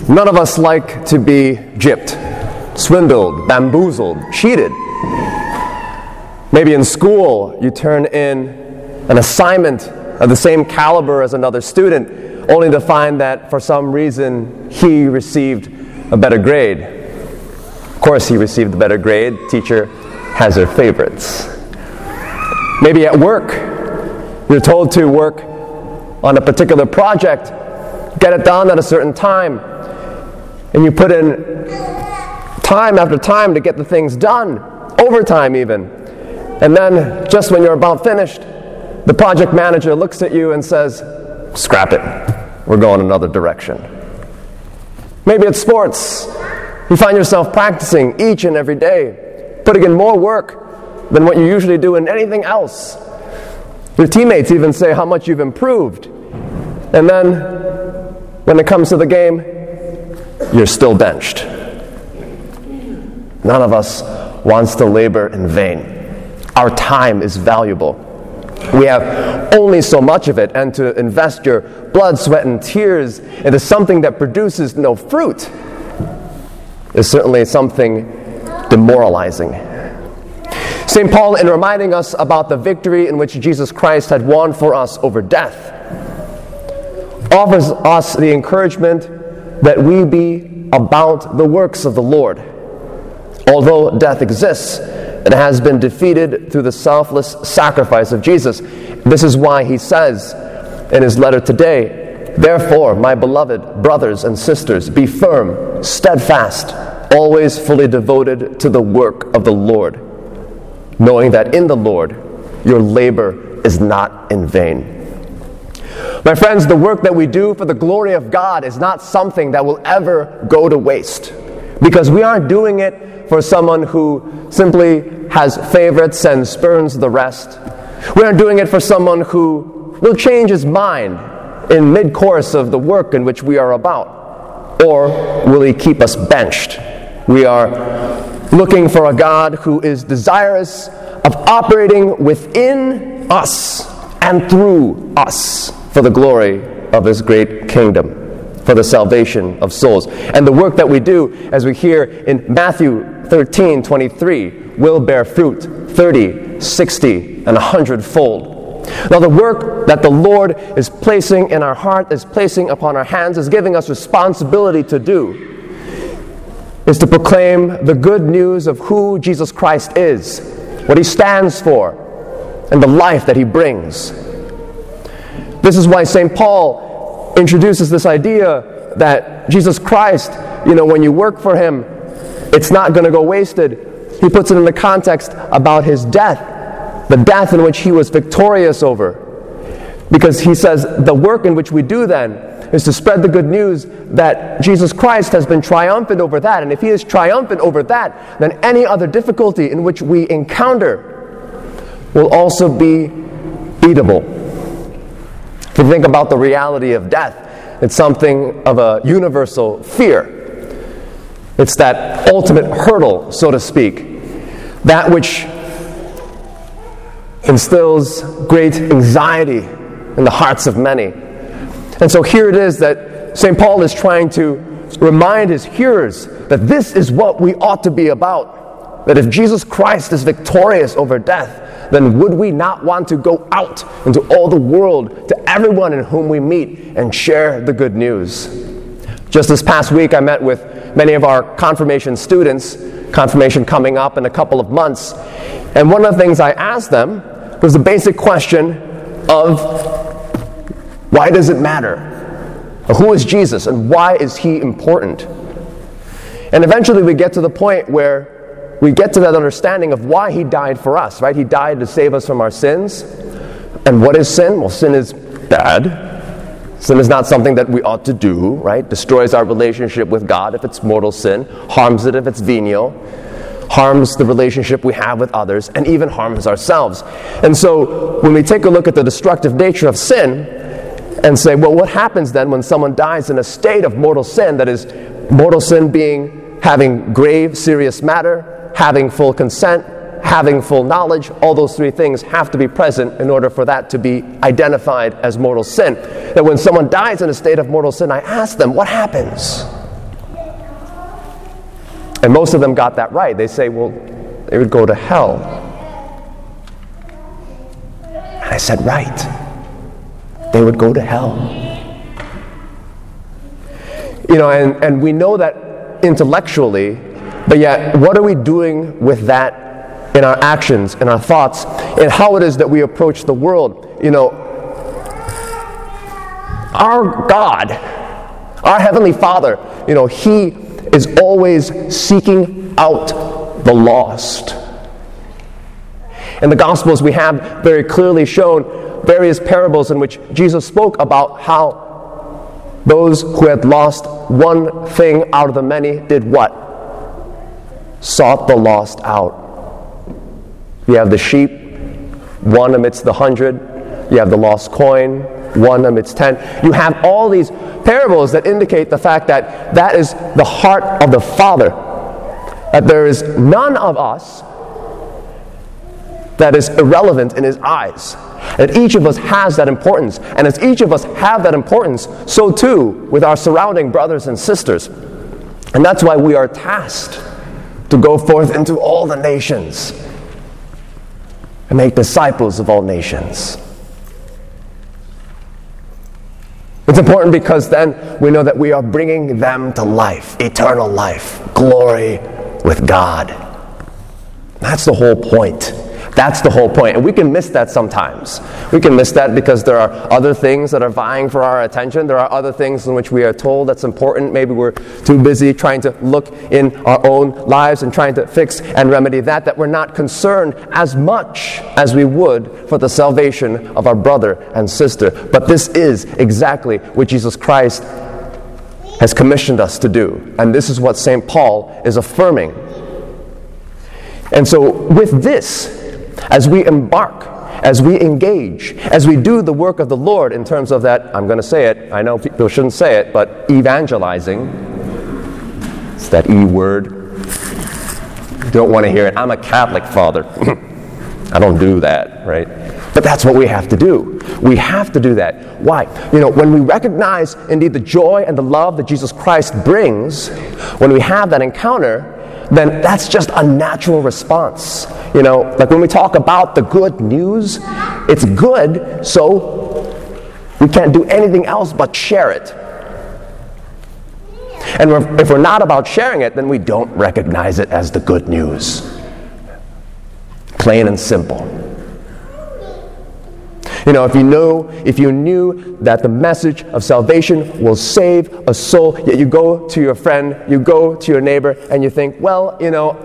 None of us like to be gypped, swindled, bamboozled, cheated. Maybe in school you turn in an assignment of the same caliber as another student, only to find that for some reason he received a better grade. Of course he received a better grade. Teacher has her favorites. Maybe at work, you're told to work on a particular project, get it done at a certain time, and you put in time after time to get the things done, overtime even. And then, just when you're about finished, the project manager looks at you and says, "Scrap it, we're going another direction." Maybe it's sports. You find yourself practicing each and every day, putting in more work than what you usually do in anything else. Your teammates even say how much you've improved. And then, when it comes to the game, you're still benched. None of us wants to labor in vain. Our time is valuable. We have only so much of it, and to invest your blood, sweat, and tears into something that produces no fruit is certainly something demoralizing. St. Paul, in reminding us about the victory in which Jesus Christ had won for us over death, offers us the encouragement that we be about the works of the Lord. Although death exists, it has been defeated through the selfless sacrifice of Jesus. This is why he says in his letter today, "Therefore, my beloved brothers and sisters, be firm, steadfast, always fully devoted to the work of the Lord, knowing that in the Lord your labor is not in vain." My friends, the work that we do for the glory of God is not something that will ever go to waste, because we aren't doing it for someone who simply has favorites and spurns the rest. We aren't doing it for someone who will change his mind in mid-course of the work in which we are about, or will he keep us benched. We are looking for a God who is desirous of operating within us and through us for the glory of his great kingdom, for the salvation of souls. And the work that we do, as we hear in Matthew 13:23, will bear fruit 30, 60, and 100-fold. Now the work that the Lord is placing in our heart, is placing upon our hands, is giving us responsibility to do, is to proclaim the good news of who Jesus Christ is, what he stands for, and the life that he brings. This is why St. Paul introduces this idea that Jesus Christ, when you work for him, it's not going to go wasted. He puts it in the context about his death, the death in which he was victorious over. Because he says the work in which we do then is to spread the good news that Jesus Christ has been triumphant over that. And if he is triumphant over that, then any other difficulty in which we encounter will also be beatable. If you think about the reality of death, it's something of a universal fear. It's that ultimate hurdle, so to speak, that which instills great anxiety in the hearts of many. And so here it is that St. Paul is trying to remind his hearers that this is what we ought to be about. That if Jesus Christ is victorious over death, then would we not want to go out into all the world to everyone in whom we meet and share the good news? Just this past week, I met with many of our confirmation students, confirmation coming up in a couple of months, and one of the things I asked them was the basic question of why does it matter? Who is Jesus and why is he important? And eventually we get to the point where we get to that understanding of why he died for us, right? He died to save us from our sins. And what is sin? Well, sin is bad. Sin is not something that we ought to do, right? Destroys our relationship with God if it's mortal sin, harms it if it's venial, harms the relationship we have with others, and even harms ourselves. And so when we take a look at the destructive nature of sin and say, well, what happens then when someone dies in a state of mortal sin, that is, mortal sin being having grave, serious matter, having full consent, having full knowledge, all those three things have to be present in order for that to be identified as mortal sin. That when someone dies in a state of mortal sin, I ask them, what happens? And most of them got that right. They say, well, they would go to hell. And I said, right. They would go to hell. And we know that intellectually, but yet what are we doing with that in our actions, in our thoughts, and how it is that we approach the world? Our God, our Heavenly Father, He is always seeking out the lost. In the Gospels, we have very clearly shown various parables in which Jesus spoke about how those who had lost one thing out of the many did what? Sought the lost out. You have the sheep, one amidst the 100. You have the lost coin, one amidst 10. You have all these parables that indicate the fact that that is the heart of the Father. That there is none of us that is irrelevant in His eyes. That each of us has that importance. And as each of us have that importance, so too with our surrounding brothers and sisters. And that's why we are tasked to go forth into all the nations and make disciples of all nations. It's important because then we know that we are bringing them to life, eternal life, glory with God. That's the whole point. That's the whole point. And we can miss that sometimes. We can miss that because there are other things that are vying for our attention. There are other things in which we are told that's important. Maybe we're too busy trying to look in our own lives and trying to fix and remedy that we're not concerned as much as we would for the salvation of our brother and sister. But this is exactly what Jesus Christ has commissioned us to do. And this is what St. Paul is affirming. And so with this, as we embark, as we engage, as we do the work of the Lord in terms of that, I'm going to say it, I know people shouldn't say it, but evangelizing, it's that E word. You don't want to hear it. I'm a Catholic, Father. I don't do that, right? But that's what we have to do. We have to do that. Why? When we recognize indeed the joy and the love that Jesus Christ brings, when we have that encounter, then that's just a natural response. Like when we talk about the good news, it's good, so we can't do anything else but share it. And if we're not about sharing it, then we don't recognize it as the good news. Plain and simple. If you knew that the message of salvation will save a soul, yet you go to your friend, you go to your neighbor, and you think, well,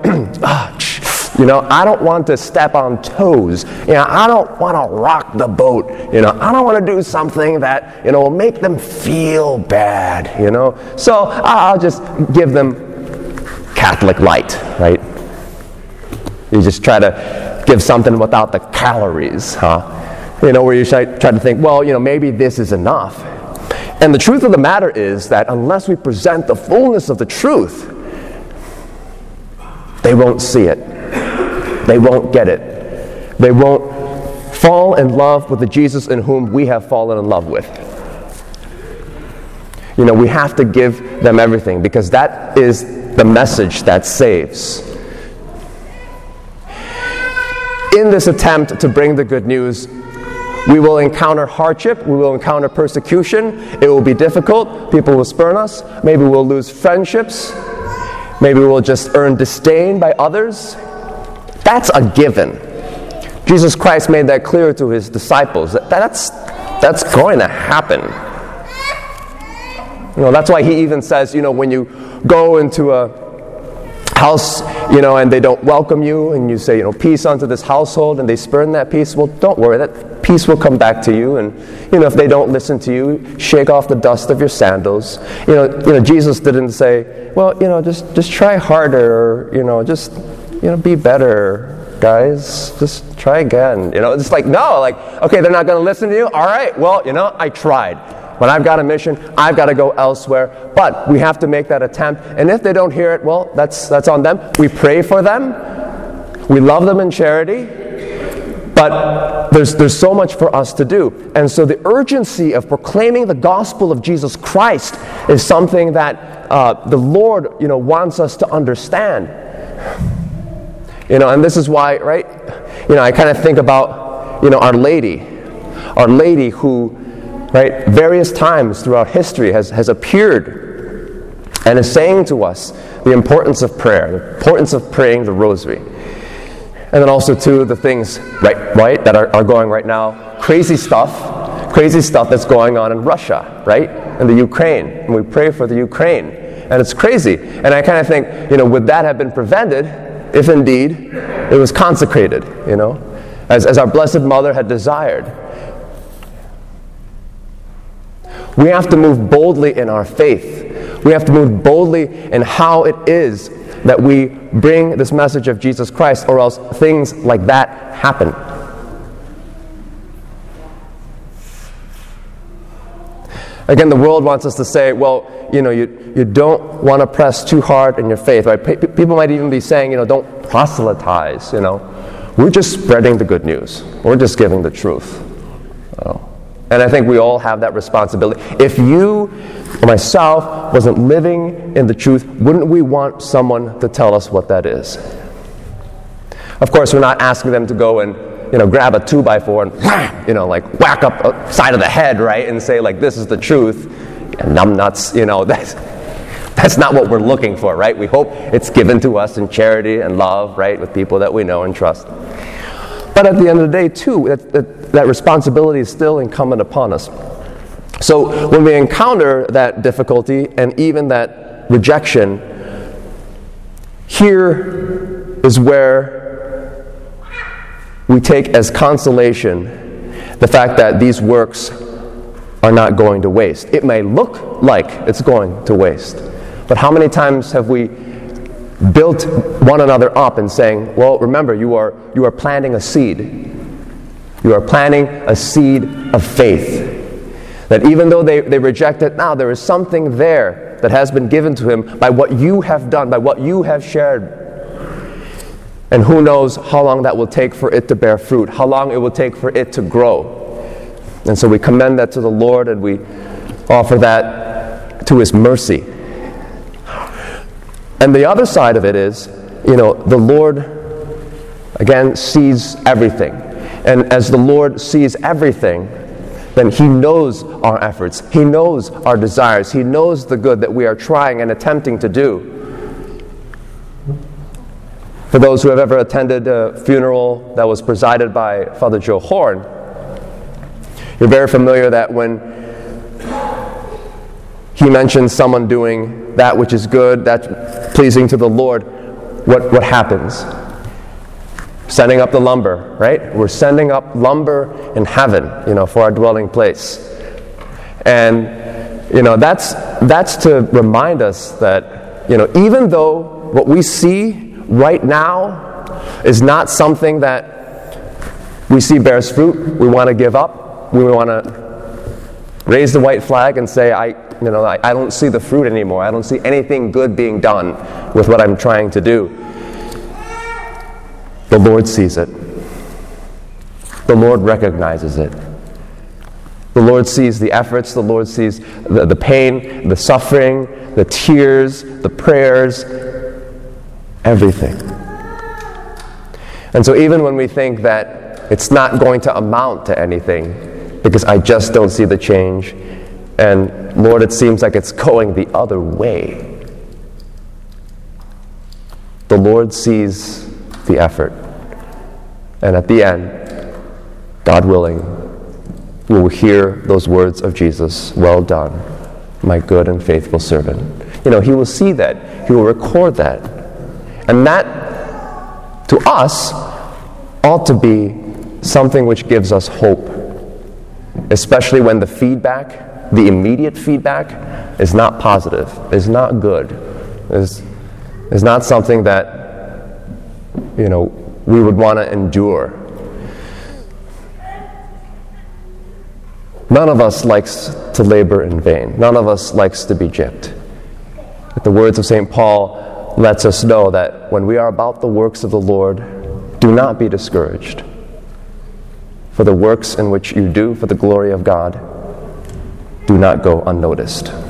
I don't want to step on toes. I don't want to rock the boat. I don't want to do something that, will make them feel bad, So I'll just give them Catholic light, right? You just try to give something without the calories, huh? Where you try to think, well, maybe this is enough. And the truth of the matter is that unless we present the fullness of the truth, they won't see it. They won't get it. They won't fall in love with the Jesus in whom we have fallen in love with. We have to give them everything because that is the message that saves. In this attempt to bring the good news, we will encounter hardship, we will encounter persecution, it will be difficult, people will spurn us, maybe we'll lose friendships, maybe we'll just earn disdain by others. That's a given. Jesus Christ made that clear to His disciples. That's going to happen. That's why He even says, when you go into a house, and they don't welcome you, and you say, peace unto this household, and they spurn that peace, well, don't worry, that peace will come back to you, and, if they don't listen to you, shake off the dust of your sandals. Jesus didn't say, well, just try harder, or, just, be better, guys, just try again. It's like, no, okay, they're not going to listen to you, all right, well, I tried. When I've got a mission, I've got to go elsewhere. But we have to make that attempt. And if they don't hear it, well, that's on them. We pray for them. We love them in charity. But there's so much for us to do. And so the urgency of proclaiming the gospel of Jesus Christ is something that the Lord, wants us to understand. And this is why, right? I kind of think about, Our Lady who, right, various times throughout history has appeared and is saying to us the importance of prayer, the importance of praying the rosary. And then also, too, the things, right, that are going right now, crazy stuff that's going on in Russia, right, and the Ukraine. And we pray for the Ukraine. And it's crazy. And I kind of think, would that have been prevented if indeed it was consecrated, as our Blessed Mother had desired. We have to move boldly in our faith. We have to move boldly in how it is that we bring this message of Jesus Christ, or else things like that happen. Again, the world wants us to say, well, you don't want to press too hard in your faith. Right? People might even be saying, don't proselytize. We're just spreading the good news. We're just giving the truth. And I think we all have that responsibility. If you or myself wasn't living in the truth, wouldn't we want someone to tell us what that is? Of course, we're not asking them to go and grab a 2x4 and whack up a side of the head, right, and say this is the truth. And numbnuts, that's not what we're looking for, right? We hope it's given to us in charity and love, right, with people that we know and trust. But at the end of the day, too, that responsibility is still incumbent upon us. So when we encounter that difficulty and even that rejection, here is where we take as consolation the fact that these works are not going to waste. It may look like it's going to waste, but how many times have we built one another up and saying, well, remember, you are planting a seed. You are planting a seed of faith. That even though they reject it now, there is something there that has been given to him by what you have done, by what you have shared. And who knows how long that will take for it to bear fruit, how long it will take for it to grow. And so we commend that to the Lord, and we offer that to his mercy. And the other side of it is, the Lord, again, sees everything. And as the Lord sees everything, then he knows our efforts. He knows our desires. He knows the good that we are trying and attempting to do. For those who have ever attended a funeral that was presided by Father Joe Horn, you're very familiar that when he mentions someone doing that which is good, that's pleasing to the Lord, what happens? Sending up the lumber, right? We're sending up lumber in heaven, for our dwelling place. And, that's to remind us that, even though what we see right now is not something that we see bears fruit, we want to give up, we want to raise the white flag and say, I don't see the fruit anymore. I don't see anything good being done with what I'm trying to do. The Lord sees it. The Lord recognizes it. The Lord sees the efforts. The Lord sees the pain, the suffering, the tears, the prayers, everything. And so even when we think that it's not going to amount to anything, because I just don't see the change, and Lord, it seems like it's going the other way, the Lord sees the effort. And at the end, God willing, we will hear those words of Jesus, "Well done, my good and faithful servant." He will see that. He will record that. And that, to us, ought to be something which gives us hope, especially when the feedback, the immediate feedback, is not positive, is not good, is not something that we would want to endure. None of us likes to labor in vain. None of us likes to be gypped. But the words of St. Paul lets us know that when we are about the works of the Lord, do not be discouraged. for the works in which you do for the glory of God do not go unnoticed.